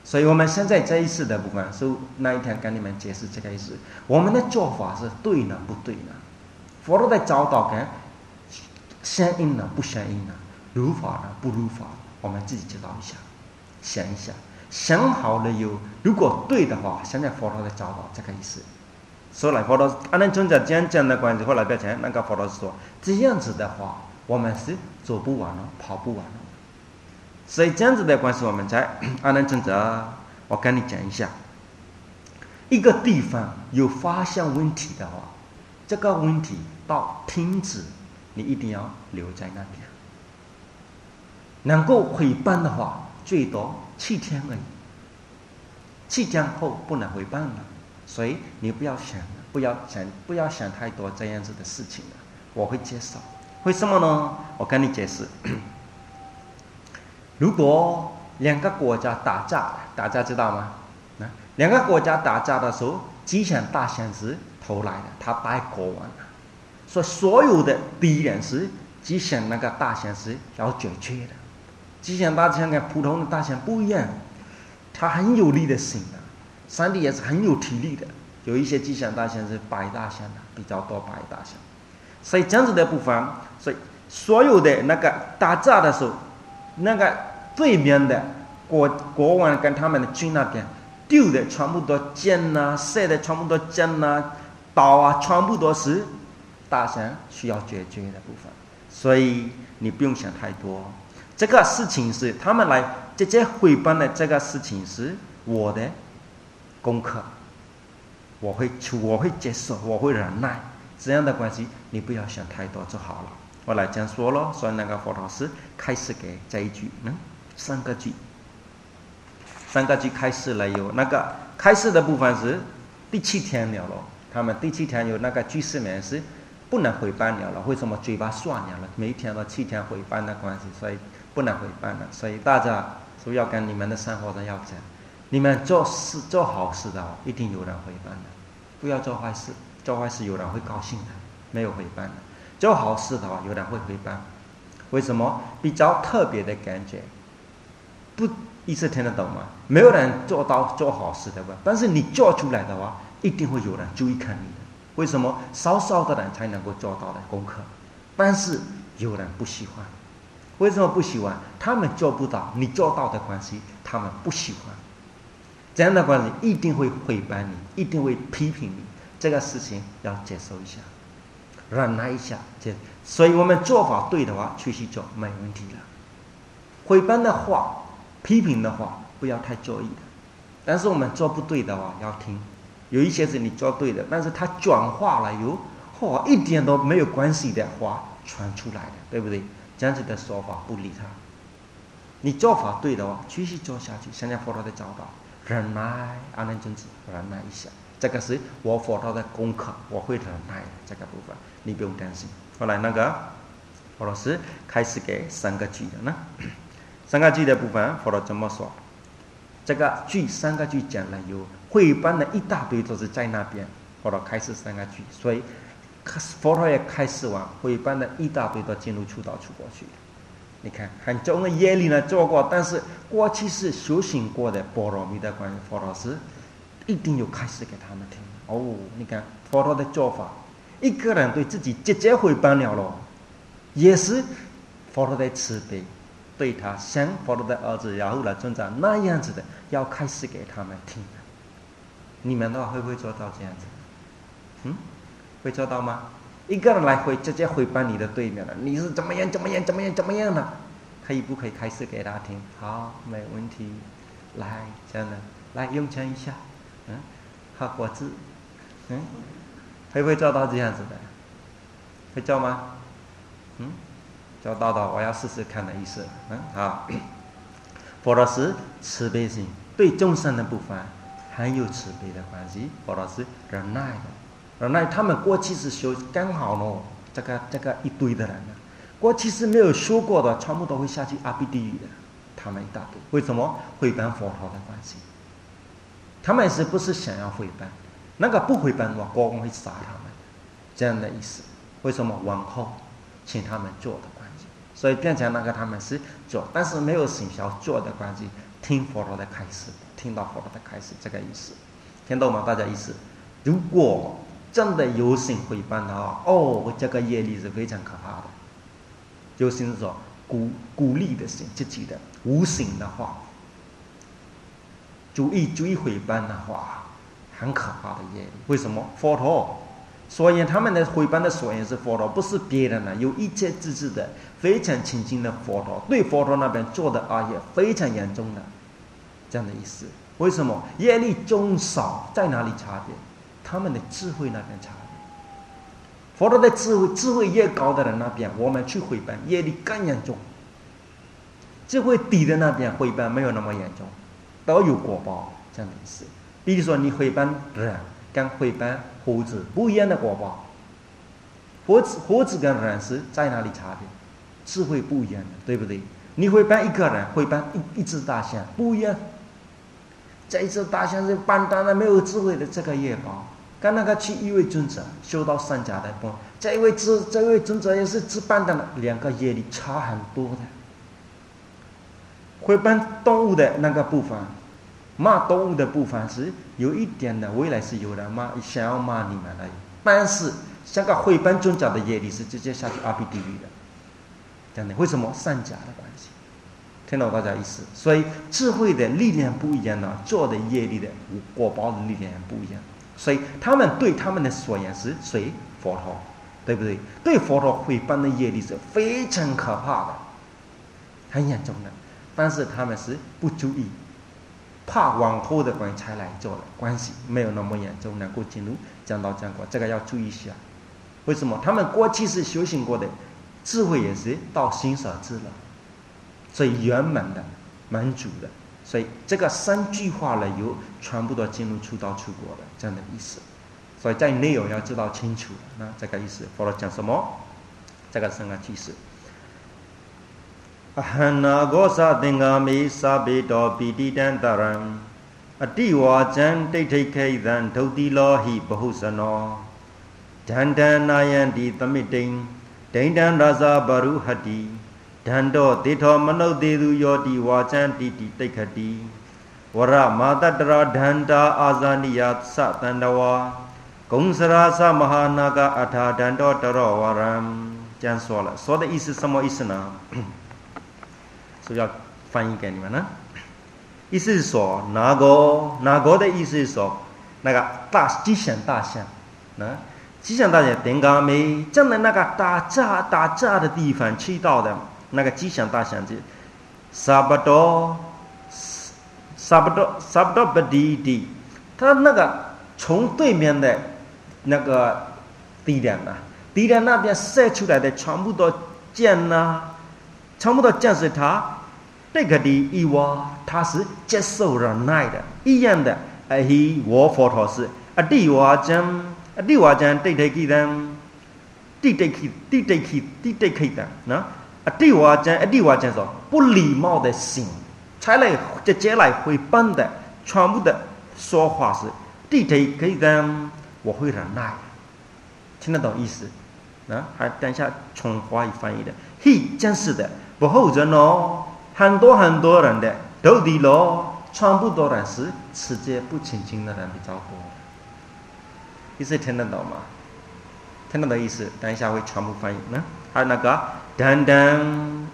所以我们现在这一次的部分是那一天跟你们解释这个意思。我们的做法是对呢不对呢？佛陀的教导跟相应呢不相应呢？如法呢不如法？我们自己知道一下，想一下，想好了有，如果对的话，现在佛陀的教导这个意思。所以佛陀阿难尊者这样讲的关系，后来变成那个佛陀说，这样子的话，我们是走不完了，跑不完了。所以这样子的关系，我们在阿难尊者，我跟你讲一下，一个地方有发现问题的话，这个问题到停止，你一定要留在那边。能够回办的话，最多七天而已。七天后不能回办了，所以你不要想，不要想，不要想太多这样子的事情了。我会接受，为什么呢？我跟你解释。如果两个国家打架，大家知道吗？两个国家打架的时候，吉祥大仙是投来的，他带国王了，所以所有的敌人是吉祥那个大仙是要解决的。吉祥大仙跟普通的大仙不一样，他很有力的心的，上帝也是很有体力的。有一些吉祥大仙是白大仙的，比较多白大仙。所以这样子的部分，所以所有的那个打架的时候，那个对面的国国王跟他们的军那边丢的全部都箭啊，射的全部都箭啊，刀啊，全部都是大仙需要解决的部分。所以你不用想太多。这个事情是他们来直接汇办的，这个事情是我的功课，我会出，我会接受，我会忍耐，这样的关系你不要想太多就好了。我来这样说咯，所以那个佛陀是开始给这一句，嗯，三个句，三个句开始了有那个开始的部分是第七天了咯，他们第七天有那个居士们是不能回办了了，为什么？嘴巴算了了，每一天都七天回办的关系，所以不能回办了。所以大家都要跟你们的生活上要讲，你们做事做好事的话，一定有人回办的，不要做坏事，做坏事有人会高兴的，没有回办的。做好事的话，有人会回办。为什么？比较特别的感觉，不意思听得懂吗？没有人做到做好事的吧？但是你做出来的话，一定会有人注意看你的。为什么？少少的人才能够做到的功课，但是有人不喜欢。为什么不喜欢？他们做不到，你做到的关系，他们不喜欢。这样的关系一定会回办你，一定会批评你。这个事情要接受一下，忍耐一下。所以我们做法对的话，继续做，没问题了。回办的话，批评的话，不要太在意的。但是我们做不对的话，要听。有一些是你做对的，但是它转化了有话、哦、一点都没有关系的话传出来的，对不对？这样子的说法不理他。你做法对的话，继续做下去。现在佛陀的教导，忍耐，阿难尊者忍耐一下，这个是我佛陀的功课，我会忍耐的这个部分，你不用担心。后来那个佛陀是开始给三个句的呢，三个句的部分，佛陀怎么说？这个句三个句讲了有汇办的一大堆都是在那边，佛陀开始三个句，所以佛陀也开始完，汇办的一大堆都进入出道出过去。你看很重的业力呢做过，但是过去是修行过的般若蜜的关系，佛陀是一定有开始给他们听。哦，你看佛陀的做法，一个人对自己直接汇办了咯，也是佛陀的慈悲。对他像佛陀的儿子雅护了尊者那样子的，要开始给他们听。你们的话会不会做到这样子？嗯，会做到吗？一个人来回直接回办你的对面了，你是怎么样怎么样怎么样怎么样的？可以不可以开始给他听？好，没问题。来，这样的，来用枪一下，嗯，喝果汁，嗯，会不会做到这样子的？会做吗？嗯。做到的，我要试试看的意思。嗯，好。佛陀是慈悲心，对众生的部分很有慈悲的关系。佛陀是忍耐的，忍耐他们过去是修刚好呢，这个这个一堆的人呢，过去是没有修过的，全部都会下去阿鼻地狱的，他们一大堆。为什么？回办佛陀的关系，他们是不是想要回办？那个不回办的话，国王会杀他们，这样的意思。为什么？往后请他们做的关系， 所以变成那个他们是做，但是没有心想做的关系，听佛陀的开示，听到佛陀的开示，这个意思，听懂吗？大家意思？如果真的有心回谤的话，哦，这个业力是非常可怕的。有心是说鼓鼓励的心，积极的；无心的话，注意注意回谤的话，很可怕的业力。为什么？佛陀。所以他们的回谤的所言是佛陀，不是别人呢。有一切自治的非常亲近的佛陀，对佛陀那边做的恶业非常严重的，这样的意思。为什么？业力重少在哪里差别？他们的智慧那边差别。佛陀的智慧，智慧越高的人那边，我们去回谤业力更严重；智慧低的那边回谤没有那么严重，都有果报，这样的意思。比如说你回谤人跟回谤猴子不一样的果报，猴子猴子跟人是在哪里差别？智慧不一样的，对不对？你回谤一个人，回谤一一只大象不一样。这一只大象是笨蛋的，没有智慧的，这个业报，跟那个去一位尊者修到三甲的不，这一位智这位尊者也是只笨蛋的，两个业力差很多的。回谤动物的那个部分。骂动物的部分是有一点的，未来是有人骂，想要骂你们而已。但是像个回谤尊者的业力是直接下去阿鼻地狱的，这样的。为什么？善假的关系，听懂大家意思？所以智慧的力量不一样呢，做的业力的果报的力量不一样。所以他们对他们的所言是谁？佛陀，对不对？对佛陀回谤的业力是非常可怕的，很严重的。但是他们是不注意。怕往后的关系才来做的关系没有那么严重，能够进入讲到讲过，这个要注意一下。为什么？他们过去是修行过的，智慧也是到心所智了，所以圆满的、满足的，所以这个三句话了有全部都进入出道出国的这样的意思。所以在内容要知道清楚，那这个意思。佛陀讲什么？这个三个句式。ahana gosa dengami sabedo bididan daram adiwa jan daitai dhautilo hi bahusano dandanayan di tamitin dandan rasa baru hati dando ditho manodedu yodi wajan di di taikati wara matadra danda azaniya satandawa gongsara sa mahanaga atha dando taro waram 这样说了，说的意思什么意思呢？所以要翻译给你们呢。意思是说，哪个哪个的意思是说，那个大吉祥大象，那吉祥大象顶高没真的那个打架打架的地方去到的那个吉祥大象就，差不多，差不多差不多不低低，他那个从对面的那个地点啊，地点那边射出来的全部都箭啊。全部都讲是他这个的以外，他是接受忍耐的，一样的。而且我佛陀是啊，第瓦讲啊，第瓦讲对对起的，对对起对对起对对起的，那啊，第瓦讲啊，第瓦讲说不礼貌的心，才来直接来回谤的，全部的说话是对对起的，我会忍耐，听得懂意思？啊，还等一下从华语翻译的，嘿，真是的。不后人哦，很多很多人的都地咯，全部都人是持戒不清净的人比较多。意思听得懂吗？听得懂意思？等一下会全部翻译呢。还有那个等等，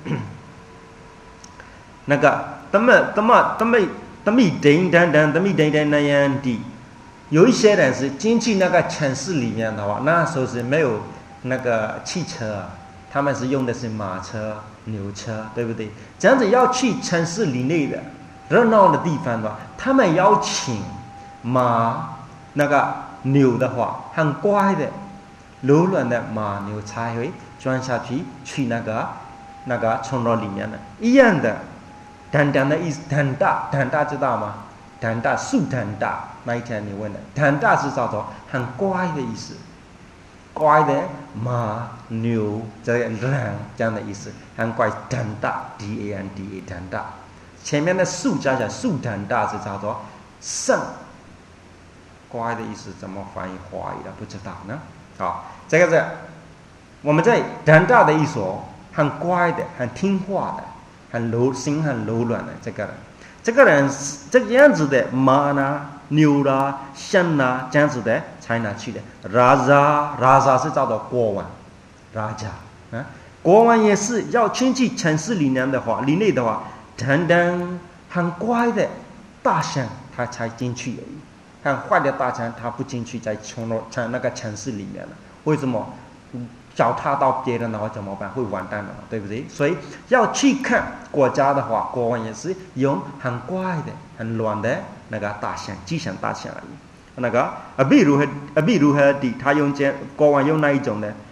那个怎么怎么怎么怎么等等等怎么等等那样的，有一些人是进去那个城市里面的话，那时候是没有那个汽车，他们是用的是马车。牛车对不对？这样子要去城市里内的热闹的地方的话，他们要请马那个牛的话，很乖的柔软的马牛才会钻下去去那个那个村落里面的，一样的。坦坦的意思，坦大坦大知道吗？坦大树坦大，那一天你问的坦大是叫做很乖的意思。乖的马牛这样这样的意思，很乖，坦大 D A N D A 坦大，前面的树加起来树坦大是叫做圣，乖的意思怎么翻译华语的不知道呢？好，这个是我们在坦大的一说， 很乖的、很听话的、很柔心很柔软的这个人。这个人这个样子的马呢、牛啦、象啦，这样子的才拿去的。Raja Raja 是叫做国王 ，Raja 啊，国王也是要进去城市里面的话，里内的话，等等很乖的大象他才进去而已，很坏的大象他不进去，在城城那个城市里面了。为什么？脚踏到别人的话怎么办？会完蛋的嘛，对不对？所以要去看国家的话，国王也是用很乖的、很软的那个大象，吉祥大象而已。那个啊，比如啊，比如和的，他用这国王用那一种呢？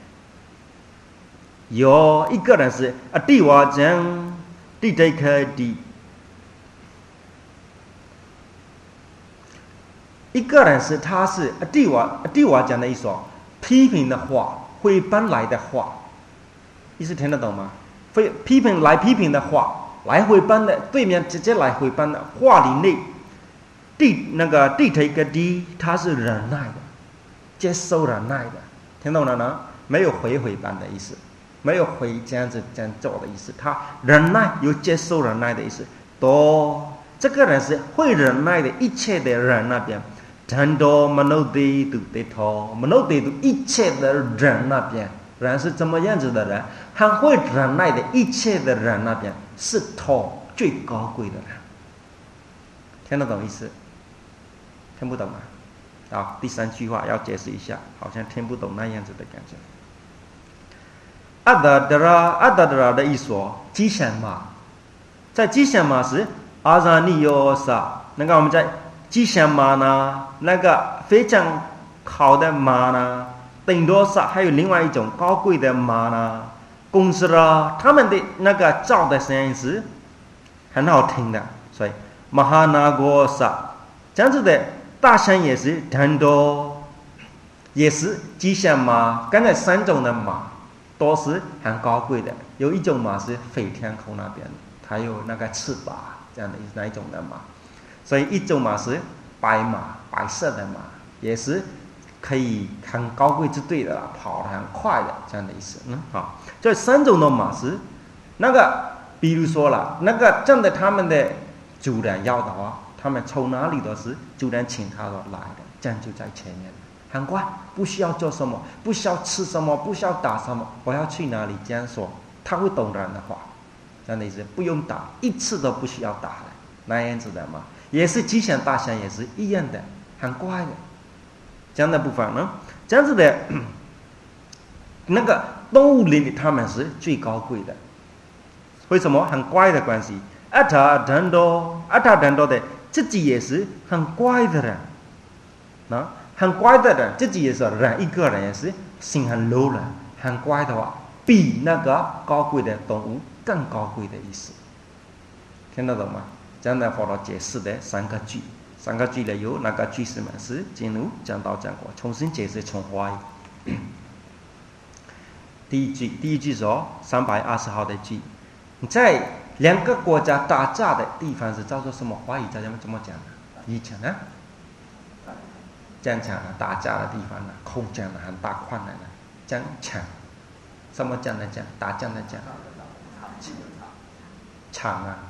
有一个人是啊，帝王讲的这个的，一个人是他是啊，帝王帝王讲的一说批评的话。会搬来的话，意思听得懂吗？会批评来批评的话，来回搬的对面直接来回搬的话里内，地那个地头一个地，它是忍耐的，接受忍耐的，听懂了呢？没有回回搬的意思，没有回这样子这样做的意思，他忍耐有接受忍耐的意思。多这个人是会忍耐的一切的人那边。很多 menodi 都得头 menodi 都一切的人那边，人是怎么样子的人？很会忍耐的一切的人那边是头最高贵的人。听得懂意思？听不懂吗？好，第三句话要解释一下，好像听不懂那样子的感觉。阿达德拉阿达德拉的意思哦，吉祥马，在吉祥马时阿扎尼尤萨，那个我们在。吉祥马呢，那个非常好的马呢，顶多是还有另外一种高贵的马呢，公司啦，他们的那个叫的声音是很好听的，所以马哈那国萨这样子的大象也是很多，也是吉祥马。刚才三种的马都是很高贵的，有一种马是飞天空那边，它有那个翅膀这样的那一种的马。所以一种马是白马，白色的马，也是可以很高贵之对的啦，跑得很快的这样的意思。嗯，好，这三种的马是那个，比如说了，那个真的他们的主人要的话，他们从哪里都是主人请他来的，这样就在前面，很快，不需要做什么，不需要吃什么，不需要打什么，我要去哪里这样说，他会懂人的话，这样的意思，不用打，一次都不需要打的那样子的嘛。也是吉祥大象也是一样的，很乖的，这样的部分呢，这样子的那个动物里他们是最高贵的，为什么？很乖的关系。阿塔很多，阿塔很多的自己也是很乖的人，啊，很乖的人自己也是人，一个人也是心很柔软，很乖的话，比那个高贵的动物更高贵的意思，听得懂吗？这样的佛陀解释的三个句，三个句里有哪个句是满是进入讲到讲过，重新解释重华语。第一句，第一句说三百二十号的句，在两个国家打架的地方是叫做什么？华语叫怎么讲呢？以前呢，这样讲啊，打架的地方呢，空降的很大困难的，这样抢，什么讲的讲？打架的讲，场啊。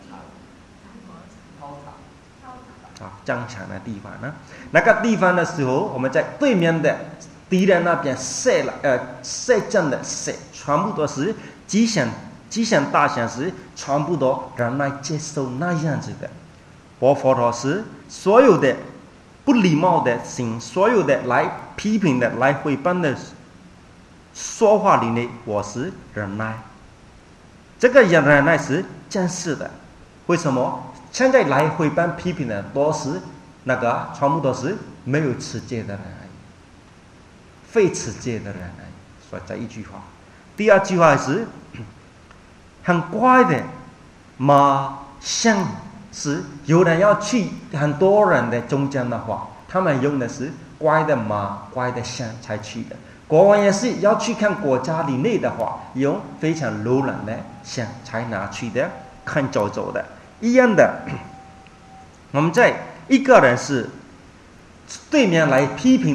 啊，战场的地方呢，那个地方的时候，我们在对面的敌人那边射了，呃，射箭的射，全部都是吉祥吉祥大象是全部都人来接受那样子的。我佛陀是所有的不礼貌的心，所有的来批评的、来诽谤的说话里面，我是忍耐。这个忍耐是真实的，为什么？现在来回班批评的都是那个全部都是没有持戒的人而已，非持戒的人而已。所以这一句话，第二句话是很乖的马象，是有人要去很多人的中间的话，他们用的是乖的马、乖的象才去的。国王也是要去看国家里内的话，用非常柔软的象才拿去的，看走走的。一样的，我们在一个人是对面来批评的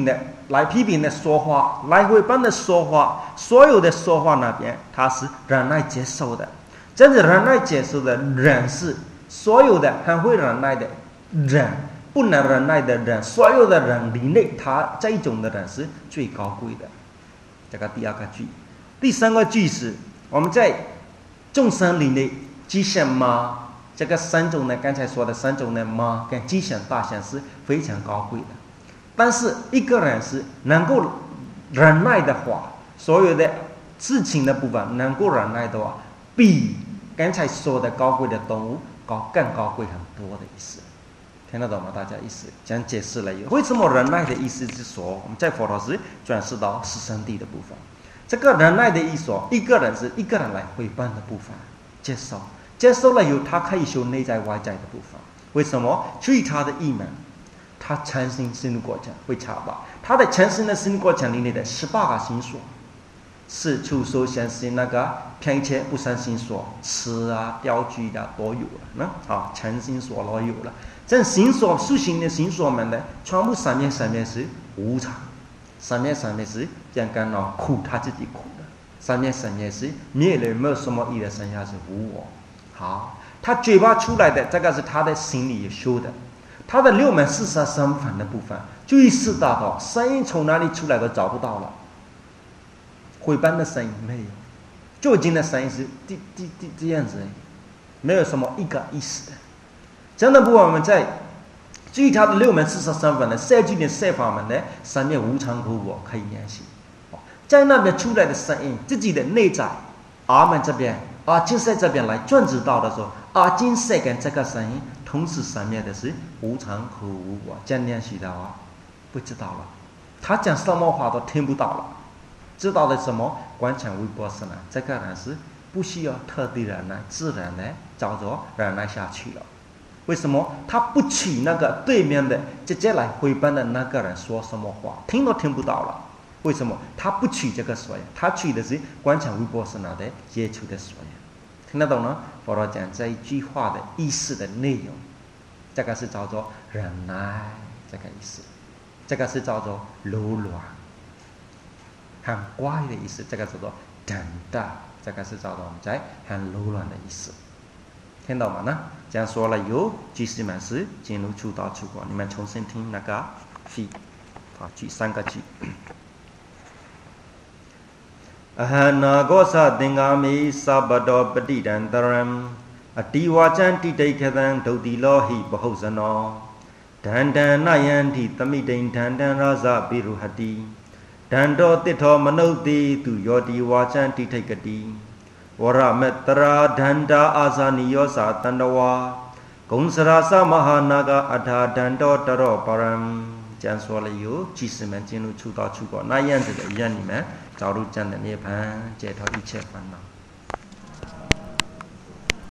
来批评的说话，来回班的说话，所有的说话那边他是忍耐接受的。真正忍耐接受的人是所有的很会忍耐的人，不能忍耐的人，所有的人里内，他这一种的人是最高贵的。这个第二个句，第三个句是我们在众生里内吉祥嘛。这个三种呢，刚才说的三种呢，嘛跟吉祥大祥是非常高贵的。但是一个人是能够忍耐的话，所有的事情的部分能够忍耐的话，比刚才说的高贵的动物高更高贵很多的意思。听得懂吗？大家意思这样解释了以后，为什么忍耐的意思是说，我们在佛陀时转世到十圣地的部分，这个忍耐的意思，一个人是一个人来回办的部分，接受。接受了以后，他可以修内在外在的部分。为什么？注意他的意门，他诚心心过程会查到他的诚心的心过程里面的十八个心所，是出手相信那个偏切不善心所，吃啊、钓具啊都有了呢。啊，诚心所都有了。这心所修行的心所们呢，全部上面上面是无常，上面上面是讲干了苦，他自己苦的，上面上面是灭了没有什么意的，剩下是无我。好，他嘴巴出来的这个是他的心里修的，他的六门四摄身份的部分，就意识到到声音从哪里出来都找不到了，回班的声音没有，究竟的声音是这这这这样子，没有什么一个意思的。这样的部分我们在注意他的六门四摄身份的设计的设法门呢，上面无常苦我可以联系，在那边出来的声音，自己的内在阿门这边。啊，金色这边来转指到的时候，啊，金色跟这个声音同时上面的是无常苦无我，这样练习的啊，不知道了，他讲什么话都听不到了，知道的什么观察微波是呢？这个人是不需要特地忍耐，自然的照着忍耐下去了。为什么？他不取那个对面的直接来回班的那个人说什么话，听都听不到了。为什么？他不取这个所言，他取的是观察微波是哪的接触的所言。听得懂呢？佛陀讲这一句话的意思的内容，这个是叫做忍耐，这个意思，这个是叫做柔软，很乖的意思，这个叫做等待，这个是叫做我们在很柔软的意思。听懂吗？呢？这样说了以后，居士们是进入出道出国，你们重新听那个句，啊，句三个句。ahana gosa dingami sabado patidantaram atiwajan titaikatan dodilohi bahusano dandan nayanti tamidain dandan raza biruhati dando titho manoti tu yodi wajan titaikati warametra danda asaniyo sa tandawa gongsarasa mahanaga adha dando taro param 这样说了以后，居士们进入出道出国那样子的，让你们早入这样的涅槃，解脱一切烦恼。